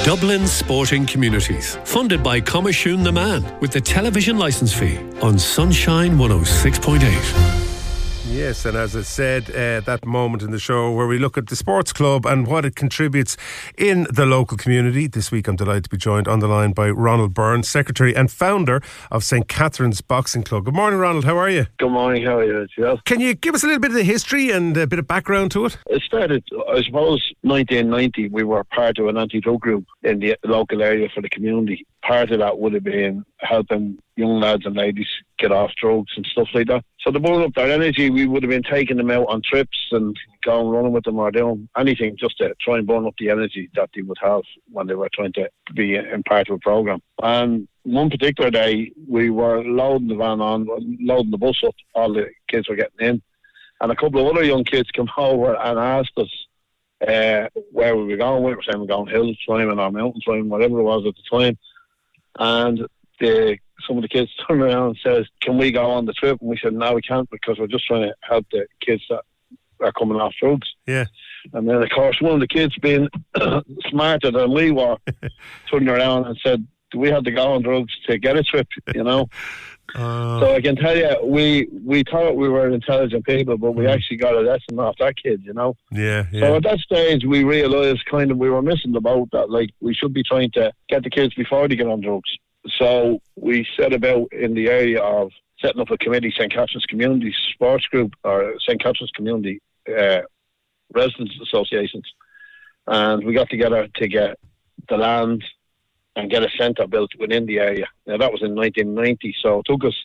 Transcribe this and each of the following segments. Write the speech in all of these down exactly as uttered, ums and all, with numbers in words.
Dublin Sporting Communities, funded by Comishún na Man, with the television licence fee on Sunshine one oh six point eight. Yes, and as I said, uh, that moment in the show where we look at the sports club and what it contributes in the local community. This week I'm delighted to be joined on the line by Ronald Byrne, Secretary and founder of Saint Catherine's Boxing Club. Good morning, Ronald, how are you? Good morning, how are you? Yes. Can you give us a little bit of the history and a bit of background to it? It started, I suppose, nineteen ninety. We were part of an anti-drug group in the local area for the community. Part of that would have been helping young lads and ladies get off drugs and stuff like that. So to burn up their energy, we would have been taking them out on trips and going running with them or doing anything just to try and burn up the energy that they would have when they were trying to be in part of a programme. And one particular day, we were loading the van on, loading the bus up, all the kids were getting in, and a couple of other young kids came over and asked us uh, where we were going. We were saying we were going hill climbing or mountain climbing, whatever it was at the time. And the, some of the kids turned around and says, can we go on the trip? And we said, no, we can't, because we're just trying to help the kids that are coming off drugs. Yeah. And then, of course, one of the kids, being smarter than we were, turned around and said, do we have to go on drugs to get a trip, you know? Uh, so I can tell you, we we thought we were intelligent people, but we mm. actually got a lesson off that kid, you know. Yeah, yeah. So at that stage, we realised kind of we were missing the boat, that like we should be trying to get the kids before they get on drugs. So we set about in the area of setting up a committee, Saint Catherine's Community Sports Group, or Saint Catherine's Community uh, Residents Associations, and we got together to get the land and get a centre built within the area. Now, that was in nineteen ninety, so it took us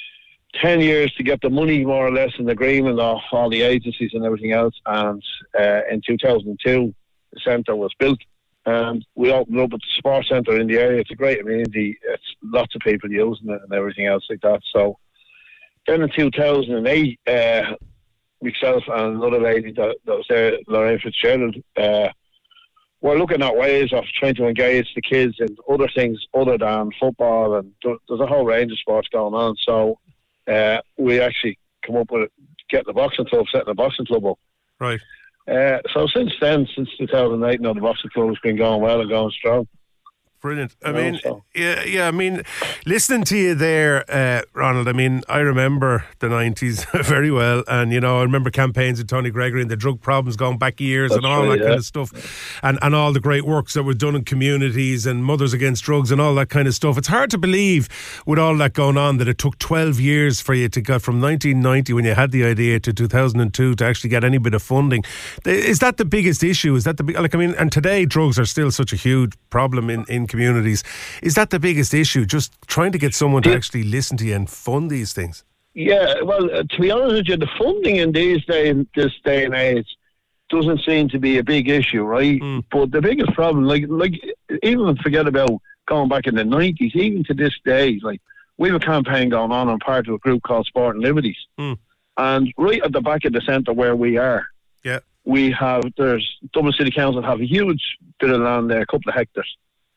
ten years to get the money, more or less, in agreement of all the agencies and everything else, and uh, in two thousand two, the centre was built, and we opened up at the sports centre in the area. It's a great amenity, it's lots of people using it and everything else like that. So then in two thousand eight, uh, myself and another lady that, that was there, Lorraine Fitzgerald, uh, we're looking at ways of trying to engage the kids in other things other than football, and there's a whole range of sports going on. So uh, we actually come up with getting the boxing club, setting the boxing club up. Right. Uh, so since then, since two thousand eight, now the boxing club has been going well and going strong. Brilliant. I You know, mean, so. yeah, yeah. I mean, listening to you there, uh, Ronald. I mean, I remember the nineties very well, and you know, I remember campaigns with Tony Gregory and the drug problems going back years. That's and all right, that yeah. kind of stuff, and and all the great works that were done in communities and Mothers Against Drugs and all that kind of stuff. It's hard to believe, with all that going on, that it took twelve years for you to go from nineteen ninety, when you had the idea, to two thousand two to actually get any bit of funding. Is that the biggest issue? Is that the big, like? I mean, and today drugs are still such a huge problem in in communities. Is that the biggest issue? Just trying to get someone to actually listen to you and fund these things? Yeah, well, uh, to be honest with you, the funding in these day, this day and age doesn't seem to be a big issue, right? Mm. But the biggest problem, like, like even forget about going back in the nineties, even to this day, like, we have a campaign going on. I'm part of a group called Sport and Liberties. Mm. And right at the back of the centre where we are, yeah, we have, there's, Dublin City Council have a huge bit of land there, a couple of hectares.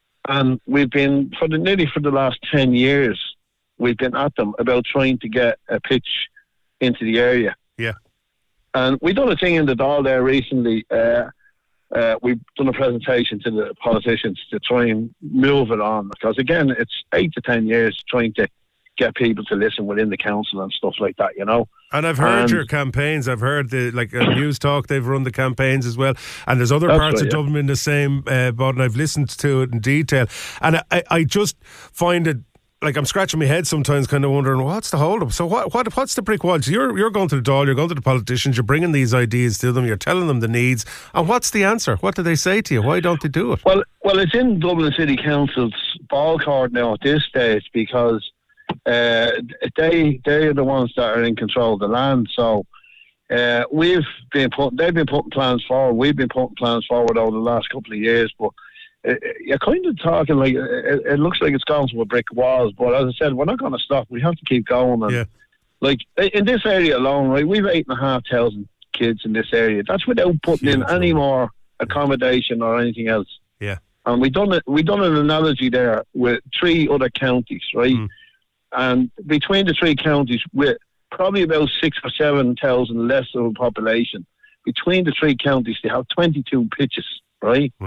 And we've been, for the nearly for the last ten years, we've been at them about trying to get a pitch into the area. Yeah. And we've done a thing in the Dáil there recently. Uh, uh, we've done a presentation to the politicians to try and move it on. Because, again, it's eight to ten years trying to get people to listen within the council and stuff like that, you know. And I've heard and your campaigns. I've heard the like uh, News Talk. They've run the campaigns as well. And there's other parts right, of yeah. Dublin in the same uh, boat. And I've listened to it in detail. And I, I just find it like I'm scratching my head sometimes, kind of wondering what's the hold up. So what what what's the brick wall? So you're you're going to the Dáil. You're going to the politicians. You're bringing these ideas to them. You're telling them the needs. And what's the answer? What do they say to you? Why don't they do it? Well, well, it's in Dublin City Council's ball court now at this stage, because Uh, they they're the ones that are in control of the land. So uh, we've been put, they've been putting plans forward. We've been putting plans forward over the last couple of years. But uh, you're kind of talking like it, it looks like it's gone to a brick walls. But as I said, we're not going to stop. We have to keep going. And yeah. Like in this area alone, right? We've eight and a half thousand kids in this area. That's without putting Huge in any number. more accommodation or anything else. Yeah. And we done it. We done an analogy there with three other counties, right? Mm. And between the three counties, with probably about six or seven thousand less of a population, between the three counties, they have twenty-two pitches, right? Right.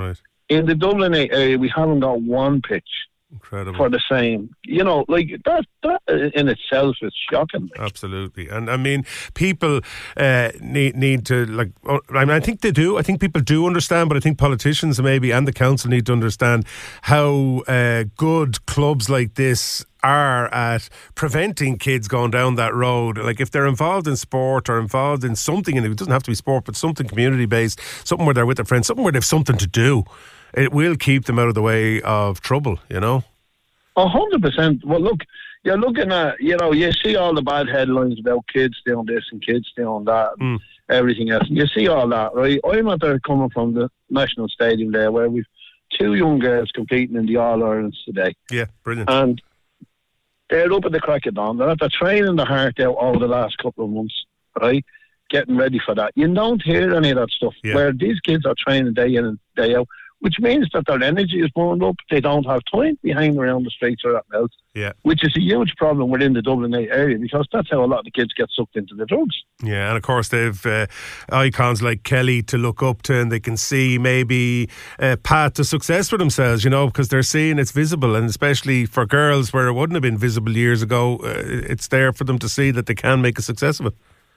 In the Dublin area, we haven't got one pitch. Incredible. For the same, you know, like that. That in itself is shocking. Absolutely, and I mean, people uh, need need to like. I mean, I think they do. I think people do understand, but I think politicians maybe and the council need to understand how uh, good clubs like this are at preventing kids going down that road. Like if they're involved in sport or involved in something, and it doesn't have to be sport, but something community based, something where they're with their friends, something where they've something to do. It will keep them out of the way of trouble, you know? A hundred percent. Well, look, you're looking at, you know, you see all the bad headlines about kids doing this and kids doing that and mm. everything else. You see all that, right? I'm out there coming from the National Stadium there where we've two young girls competing in the All-Irelands today. Yeah, brilliant. And they're up at the crack of dawn. They're after training the heart out over the last couple of months, right? Getting ready for that. You don't hear any of that stuff yeah. where these kids are training day in and day out, which means that their energy is burned up. They don't have time to be hanging around the streets or that else, yeah. which is a huge problem within the Dublin area because that's how a lot of the kids get sucked into the drugs. Yeah, and of course they've uh, icons like Kelly to look up to, and they can see maybe a path to success for themselves, you know, because they're seeing it's visible, and especially for girls where it wouldn't have been visible years ago, uh, it's there for them to see that they can make a success of it.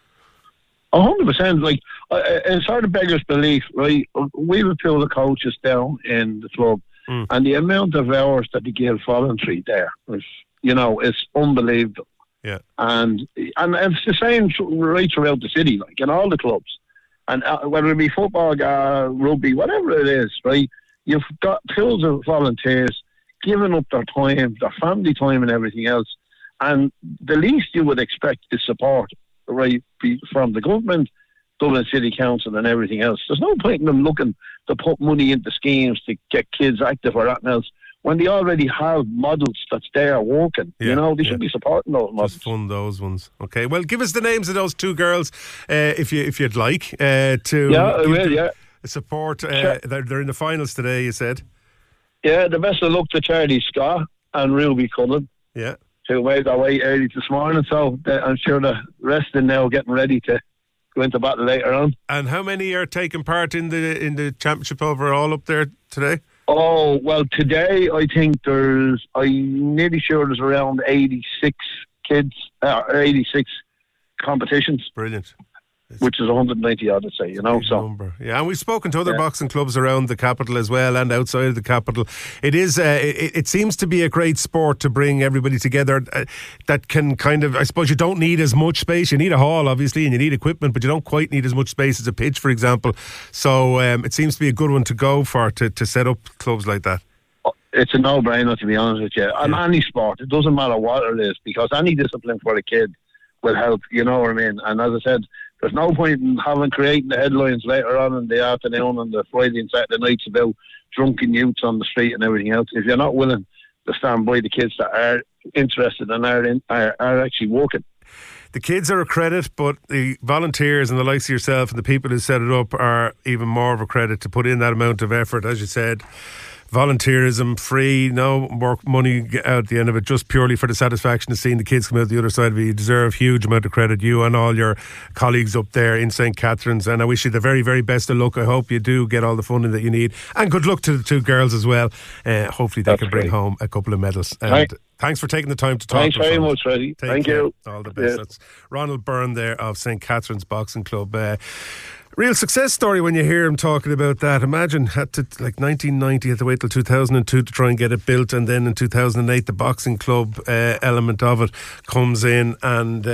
A hundred percent. Like, uh, it's hard to beggars belief, right? We would pull the coaches down in the club, mm. and the amount of hours that they give voluntary there, is, you know, is unbelievable. Yeah, and and it's the same right throughout the city, like in all the clubs, and uh, whether it be football, uh, rugby, whatever it is, right? You've got pools of volunteers giving up their time, their family time, and everything else, and the least you would expect is support. Right, from the government, Dublin City Council and everything else. There's no point in them looking to put money into schemes to get kids active or anything else when they already have models that's there working. Yeah, you know, they yeah. should be supporting those models. Just fund those ones. Okay, well, give us the names of those two girls uh, if you if you'd like uh, to. Yeah, I will. Yeah, support. Uh, sure. they're, they're in the finals today. You said. Yeah, the best of luck to Charlie Scott and Ruby Cullen. Yeah. Who made their way early this morning, so I'm sure they're resting now, getting ready to go into battle later on. And how many are taking part in the in the championship overall up there today? Oh, well, today I think there's, I'm nearly sure there's around eighty-six kids, uh, eighty-six competitions. Brilliant. Which is one hundred ninety odd, I'd say, you know. So number. Yeah, and we've spoken to other yeah. boxing clubs around the capital as well and outside of the capital. It is, uh, it, it seems to be a great sport to bring everybody together. Uh, that can kind of, I suppose, you don't need as much space. You need a hall, obviously, and you need equipment, but you don't quite need as much space as a pitch, for example. So um, it seems to be a good one to go for to, to set up clubs like that. It's a no-brainer, to be honest with you. On yeah. any sport, it doesn't matter what it is, because any discipline for a kid will help. You know what I mean? And as I said, there's no point in having creating the headlines later on in the afternoon and the Friday and Saturday nights about drunken youths on the street and everything else. If you're not willing to stand by the kids that are interested and are, in, are, are actually working. The kids are a credit, but the volunteers and the likes of yourself and the people who set it up are even more of a credit to put in that amount of effort, as you said. Volunteerism, free, no more money out at the end of it, just purely for the satisfaction of seeing the kids come out the other side of it. You deserve a huge amount of credit, you and all your colleagues up there in Saint Catherine's, and I wish you the very, very best of luck. I hope you do get all the funding that you need, and good luck to the two girls as well. Uh, hopefully they That's can bring great. home a couple of medals. And Thanks. Thanks for taking the time to talk Thanks to us. Thanks very much, Freddie. Take Thank care. you. All the best. Yeah. That's Ronald Byrne there of Saint Catherine's Boxing Club. Uh, Real success story when you hear him talking about that. Imagine, had to, like nineteen ninety, had to wait till two thousand two to try and get it built, and then in two thousand eight the boxing club uh, element of it comes in, and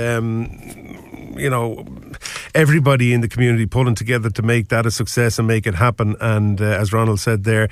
um, you know, everybody in the community pulling together to make that a success and make it happen. And uh, as Ronald said there,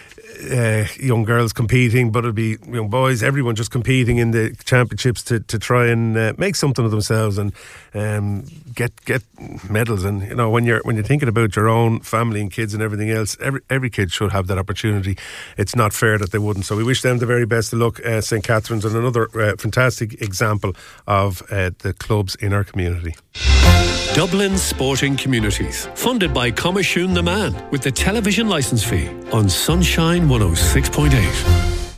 Uh, young girls competing, but it'll be young boys, everyone just competing in the championships to, to try and uh, make something of themselves and um, get get medals. And you know, when you're when you're thinking about your own family and kids and everything else, every every kid should have that opportunity. It's not fair that they wouldn't. So we wish them the very best of luck, uh, Saint Catherine's, and another uh, fantastic example of uh, the clubs in our community. Dublin Sporting Communities, funded by Comishún the Man, with the television licence fee on Sunshine one oh six point eight.